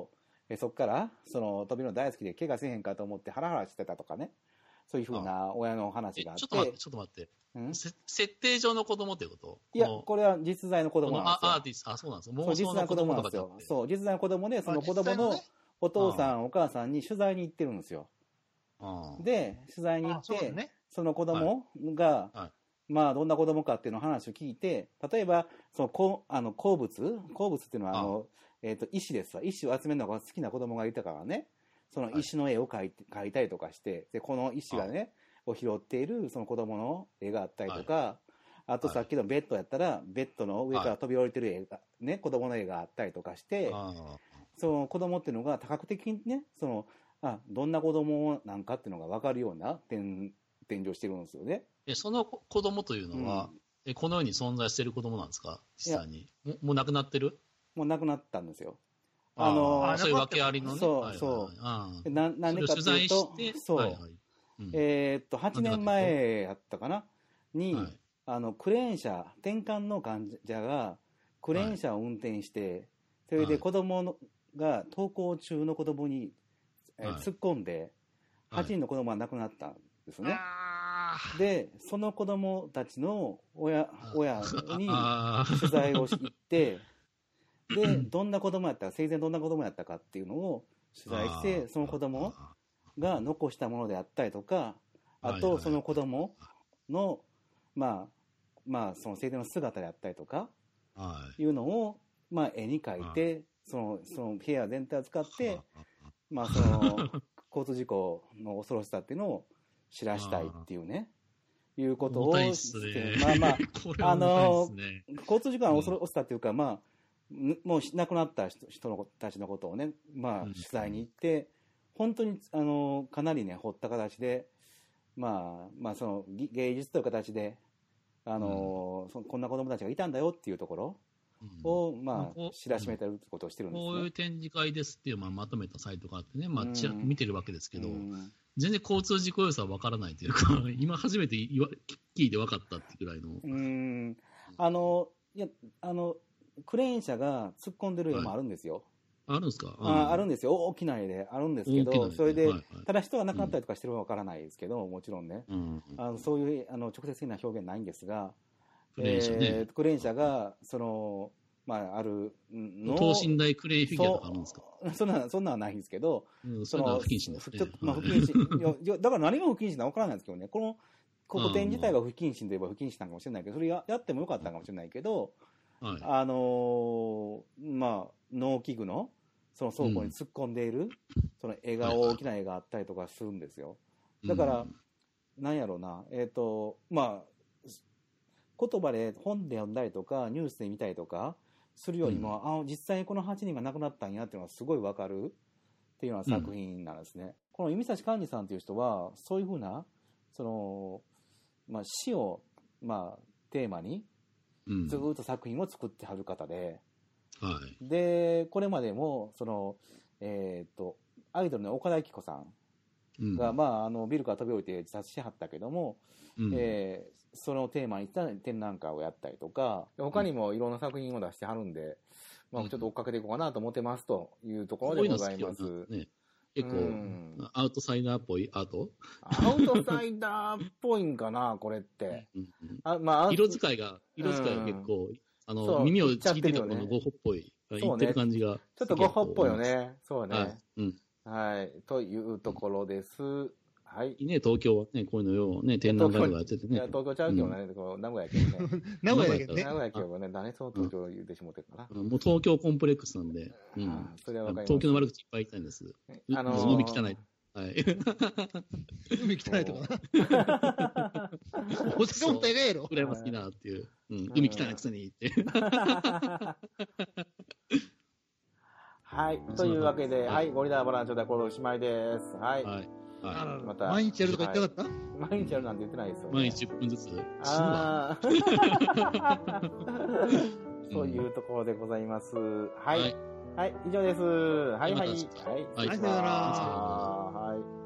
えそっからその飛びの大好きで怪我せへんかと思ってハラハラしてたとかね、そういうふうな親の話があって。 ちょっと待ってちょっと待って、うん、設定上の子供ってこと？ いやこれは実在の子供なんですよ。 アーティスト、あ、そうなんですよ。 もう実在の子供なんですよ。そう実在の子供で、その子供のお父さんお母さんに取材に行ってるんですよ。で取材に行って、ね、その子供が、はいはい、まあどんな子供かっていうのを話を聞いて、例えばそのこあの鉱物鉱物っていうのはあのえっと石ですわ。石を集めるのが好きな子供がいたからね、その石の絵を描いて描いたりとかして、でこの石がねを拾っているその子供の絵があったりとか、はい、あとさっきのベッドやったらベッドの上から飛び降りてる絵がね、子供の絵があったりとかして、その子供っていうのが多角的にね、そのあどんな子供なんかっていうのが分かるような展示をしてるんですよね。 えその子供というのは、うん、えこの世に存在している子供なんですか？実際にももう亡くなってる？ もう亡くなったんですよ。 あのー、そういう訳ありのね。 そうそう。 はいはい、 ななんでかっていうと、そう、はいはいうん、えー、っとはちねんまえやったかなに、はい、あのクレーン車転換の患者がクレーン車を運転して、はい、それで子供のが登校中の子供にえー、突っ込んではちにんの子供が亡くなったんですね、はい、でその子供たちの親親に取材をして行ってでどんな子供やったか生前どんな子供やったかっていうのを取材してその子供が残したものであったりとかあとその子供のまあまあその生前の姿であったりとかいうのをまあ絵に描いてそのその部屋全体を使ってまあその交通事故の恐ろしさっていうのを知らしたいっていうねいうことをして、まあまああの交通事故の恐ろしさっていうか、まあもう亡くなった人人たちのことをね、まあ取材に行って本当にあのかなりね掘った形で、まあまあその芸術という形であのそこんな子供たちがいたんだよっていうところ。をまあ知らしめてるってことをしてるんですね。 こういう展示会ですっていうまあまとめたサイトがあってね、まあちら見てるわけですけど、全然交通事故要素は分からないというか今初めて言わ聞いて分かったってぐらいの。 うんあのいやあのクレーン車が突っ込んでる絵もあるんですよ。 はい、あるんですか？ ああるんですよ。大きな絵であるんですけど、それで、はいはい、ただ人が亡くなったりとかしてるのは分からないですけど、もちろんね、うん、あのそういうあの直接的な表現ないんですが。クレーン車ね、えー、クレーン車がその、まあ、あるの等身大クレーンフィギュアとかあるんですか？ そんなそんなのはないんですけど、 うん、その不謹慎ですね。 まあ、不謹慎だから何が不謹慎なのか分からないんですけどね、この古典自体が不謹慎といえば不謹慎なのかもしれないけど、それ や, やってもよかったかもしれないけど、はい、あのー、まあ農機具のその倉庫に突っ込んでいる、うん、その絵が大きな絵があったりとかするんですよ。だから、うん、なんやろうな、えっとまあ言葉で本で読んだりとかニュースで見たりとかするよりも、うん、あ実際にこのはちにんが亡くなったんやっていうのがすごい分かるっていうような作品なんですね、うん、この弓指寛治さんという人はそういうふうなその、まあ、死を、まあ、テーマにずっと作品を作ってはる方で、うんはい、でこれまでもその、えー、とアイドルの岡田育子さんが、うんまあ、あのビルから飛び降りて自殺しはったけども、うんえーそのテーマにした展覧会をやったりとか他にもいろんな作品を出してはるんで、うんまあ、ちょっと追っかけていこうかなと思ってますというところでございます。こういうの好きよね、 結構、うん、アウトサイダーっぽいアートアウトサイダーっぽいんかなこれって、うんうんあまあ、色使いが色使いが結構、うん、あの耳をちぎってたこのゴッホっぽい言ってる感じが、 ね、ちょっとゴッホっぽいよねそうね、はいうん、はいというところです。はい。 ね、東京はね、こういうのようね、展覧会がやっててね。 いや、東京ちゃうけどね、うん、名古屋やけどね。 名古屋やけどね。 名古屋やけどね、誰そう東京言うてしもてるかな、 うん。もう東京コンプレックスなんで、うん、それはわかります。東京の悪口いっぱい言いたいんです。あのー、海汚い。はい。 海汚いとかな。お酒もったいないやろ。 羨ましいなっていう。うん、海汚いくせにって。 はい。というわけで、はい、ゴリラバランチョでこれおしまいです。はい。はいはい、また毎日やるとか言ってなかった、 はい、毎日やるなんて言ってないですよ、ね、 毎日じゅっぷんずつあそういうところでございます。はい、はい、はい、以上です。はいはいはい、 はい、さよなら。 はい。